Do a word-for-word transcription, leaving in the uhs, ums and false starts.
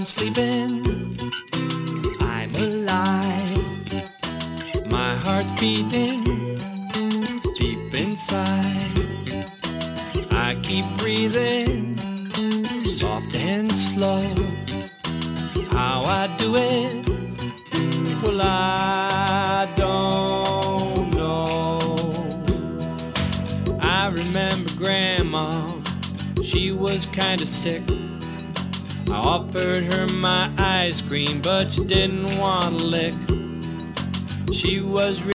I'm sleeping, I'm alive. My heart's beating deep inside. I keep breathing soft and slow. How I do it, well, I don't know. I remember Grandma, she was kinda sick. I offered her my ice cream, but she didn't want a lick. She was